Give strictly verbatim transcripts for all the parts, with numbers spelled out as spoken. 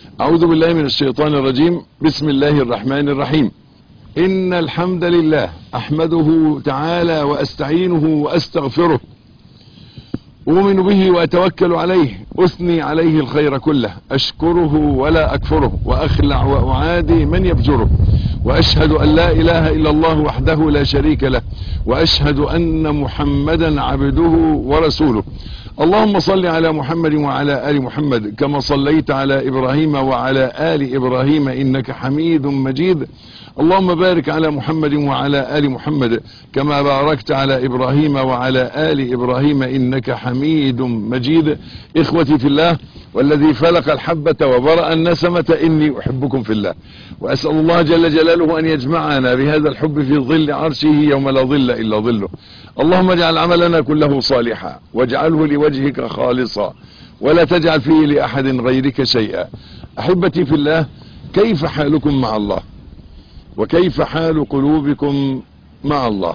أعوذ بالله من الشيطان الرجيم. بسم الله الرحمن الرحيم. إن الحمد لله أحمده تعالى وأستعينه وأستغفره، أؤمن به وأتوكل عليه، أثني عليه الخير كله، أشكره ولا أكفره، وأخلع وأعادي من يفجره، وأشهد أن لا إله إلا الله وحده لا شريك له، وأشهد أن محمدا عبده ورسوله. اللهم صل على محمد وعلى آل محمد كما صليت على إبراهيم وعلى آل إبراهيم إنك حميد مجيد. اللهم بارك على محمد وعلى آل محمد كما باركت على إبراهيم وعلى آل إبراهيم إنك حميد مجيد. إخوتي في الله، والذي فلق الحبة وبرأ النسمة، إني أحبكم في الله، وأسأل الله جل جلاله أن يجمعنا بهذا الحب في ظل عرشه يوم لا ظل إلا ظله. اللهم اجعل عملنا كله صالحا، واجعله لوجهك خالصا، ولا تجعل فيه لأحد غيرك شيئا. أحبتي في الله، كيف حالكم مع الله؟ وكيف حال قلوبكم مع الله؟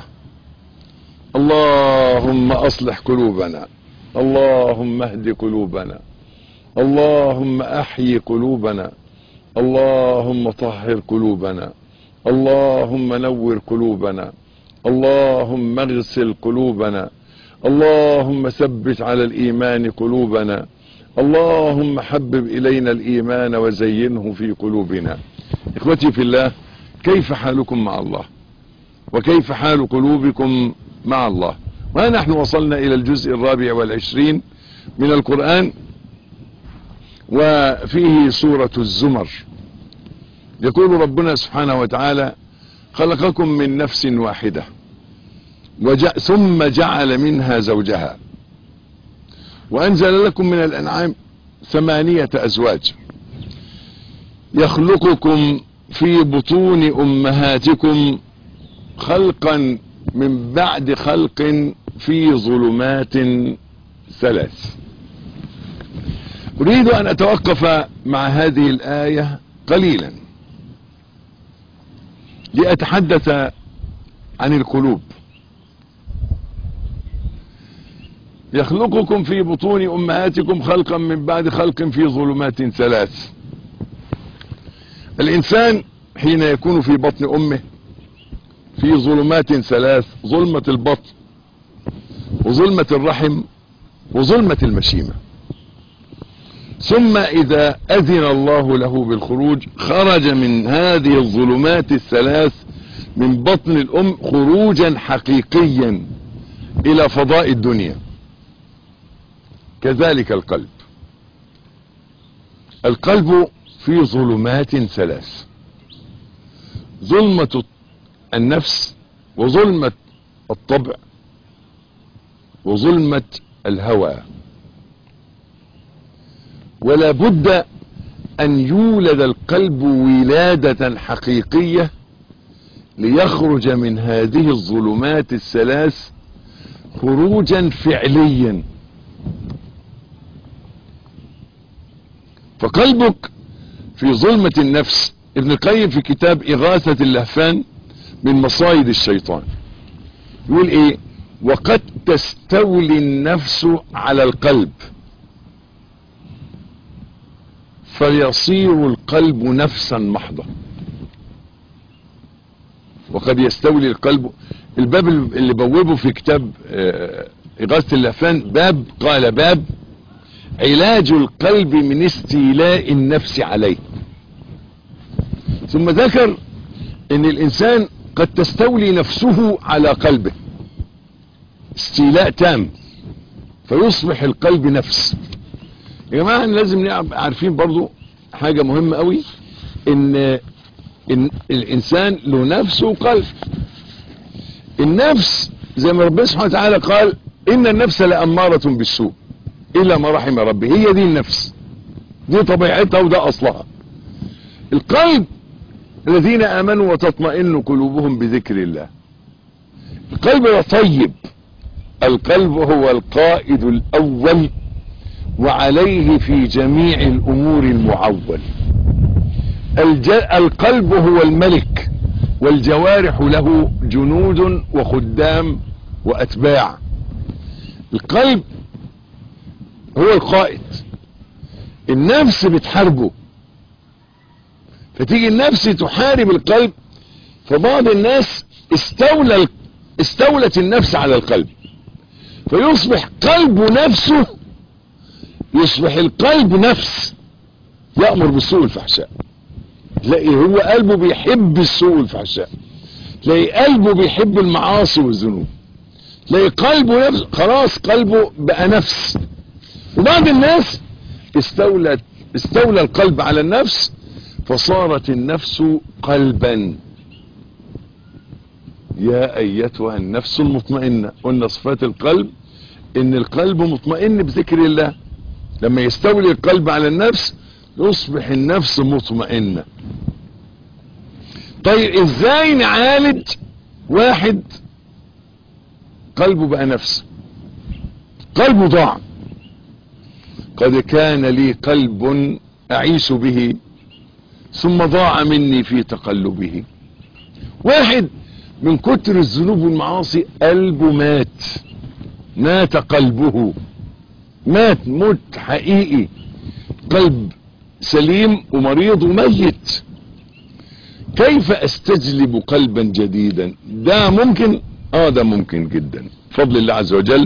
اللهم أصلح قلوبنا، اللهم اهد قلوبنا، اللهم أحيي قلوبنا، اللهم طهر قلوبنا، اللهم نور قلوبنا، اللهم اغسل قلوبنا، اللهم ثبت على الإيمان قلوبنا، اللهم حبب إلينا الإيمان وزينه في قلوبنا. إخوتي في الله، كيف حالكم مع الله؟ وكيف حال قلوبكم مع الله؟ ونحن وصلنا إلى الجزء الرابع والعشرين من القرآن، وفيه سورة الزمر. يقول ربنا سبحانه وتعالى: خلقكم من نفس واحدة وجع ثم جعل منها زوجها وأنزل لكم من الأنعام ثمانية أزواج يخلقكم في بطون أمهاتكم خلقا من بعد خلق في ظلمات ثلاث. أريد أن أتوقف مع هذه الآية قليلا لأتحدث عن القلوب. يخلقكم في بطون أمهاتكم خلقا من بعد خلق في ظلمات ثلاث. الإنسان حين يكون في بطن أمه في ظلمات ثلاث: ظلمة البطن، وظلمة الرحم، وظلمة المشيمة. ثم إذا أذن الله له بالخروج خرج من هذه الظلمات الثلاث من بطن الأم خروجا حقيقيا إلى فضاء الدنيا. كذلك القلب. القلب في ظلمات ثلاث: ظلمة النفس، وظلمة الطبع، وظلمة الهوى. ولا بد أن يولد القلب ولادة حقيقية ليخرج من هذه الظلمات الثلاث خروجا فعليا. فقلبك في ظلمة النفس. ابن القيم في كتاب إغاثة اللهفان من مصايد الشيطان يقول ايه: وقد تستولي النفس على القلب فيصير القلب نفسا محضة. وقد يستولي القلب. الباب اللي بوبه في كتاب إغاثة اللهفان باب قال: باب علاج القلب من استيلاء النفس عليه. ثم ذكر ان الانسان قد تستولي نفسه على قلبه استيلاء تام فيصبح القلب نفس. يا جماعة لازم نبقى عارفين برضو حاجة مهمة قوي، ان, إن الانسان له نفس وقلب. النفس زي ما ربنا سبحانه وتعالى قال: ان النفس لأمارة بالسوء الا ما رحم ربي. هي دي النفس، دي طبيعتها وده اصلها. القلب: الذين آمنوا وتطمئن قلوبهم بذكر الله. القلب ده طيب. القلب هو القائد الأول وعليه في جميع الأمور المعول. القلب هو الملك، والجوارح له جنود وخدام وأتباع. القلب هو القائد. النفس بتحاربه فتيجي النفس تحارب القلب. فبعض الناس استولى استولت النفس على القلب، فيصبح قلبه نفسه، يصبح القلب نفس يأمر بالسوء والفحشاء. تلاقي هو قلبه بيحب السوء والفحشاء، تلاقي قلبه بيحب المعاصي والذنوب، تلاقي قلبه نفس، خلاص قلبه بقى نفس. وبعض الناس استولت استولى القلب على النفس، فصارت النفس قلبا. يا ايتها النفس المطمئنة، قلنا صفات القلب ان القلب مطمئن بذكر الله. لما يستولي القلب على النفس يصبح النفس مطمئنة. طيب ازاي نعالج واحد قلبه بقى نفس، قلبه ضاع؟ قد كان لي قلب اعيش به ثم ضاع مني في تقلبه. واحد من كتر الذنوب والمعاصي قلبه مات، مات قلبه، مات موت حقيقي، قلب سليم ومريض وميت. كيف استجلب قلبا جديدا؟ ده ممكن، اه ده ممكن جدا بفضل الله عز وجل.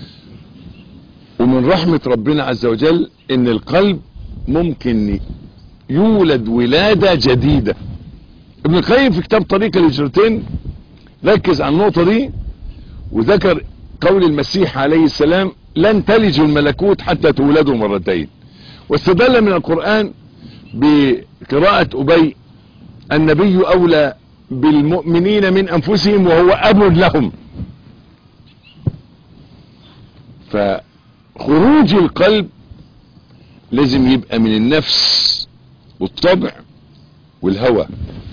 ومن رحمة ربنا عز وجل ان القلب ممكن يولد ولادة جديدة. ابن القيم في كتاب طريق الهجرتين ركز على النقطة دي، وذكر قول المسيح عليه السلام: لن تلج الملكوت حتى تولدوا مرتين. واستدل من القرآن بقراءة أبي: النبي أولى بالمؤمنين من أنفسهم وهو أب لهم. فخروج القلب لازم يبقى من النفس والطبع والهوى،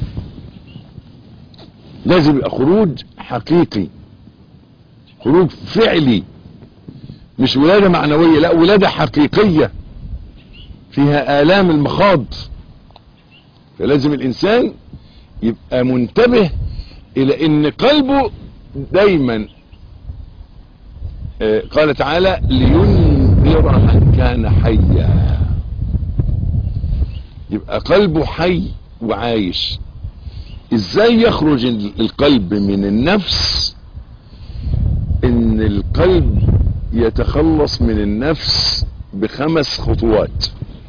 لازم يبقى خروج حقيقي، خروج فعلي، مش ولادة معنوية، لا ولادة حقيقية فيها آلام المخاض. فلازم الإنسان يبقى منتبه إلى إن قلبه دايما آه قال تعالى: لينذر من كان حيا. يبقى قلبه حي وعايش. ازاي يخرج القلب من النفس؟ ان القلب يتخلص من النفس بخمس خطوات.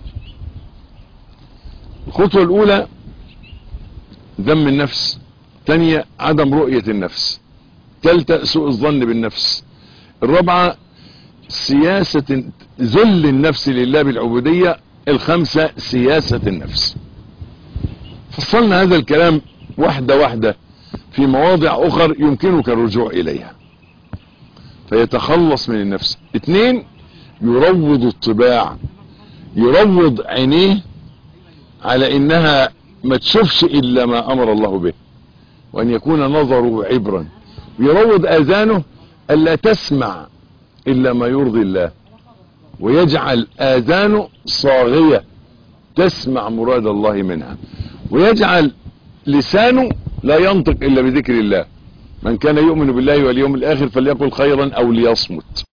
الخطوة الاولى ذم النفس، ثانية عدم رؤية النفس، ثالثة سوء الظن بالنفس، الرابعة سياسة ذل النفس لله بالعبودية، الخامسة سياسة النفس. فصلنا هذا الكلام واحدة واحدة في مواضع اخر يمكنك الرجوع اليها. فيتخلص من النفس. اثنين، يروض الطباع، يروض عينيه على انها ما تشوفش الا ما امر الله به، وان يكون نظره عبرا. ويروض اذانه الا تسمع الا ما يرضي الله، ويجعل اذانه صاغية تسمع مراد الله منها، ويجعل لسانه لا ينطق الا بذكر الله. من كان يؤمن بالله واليوم الاخر فليقل خيرا او ليصمت.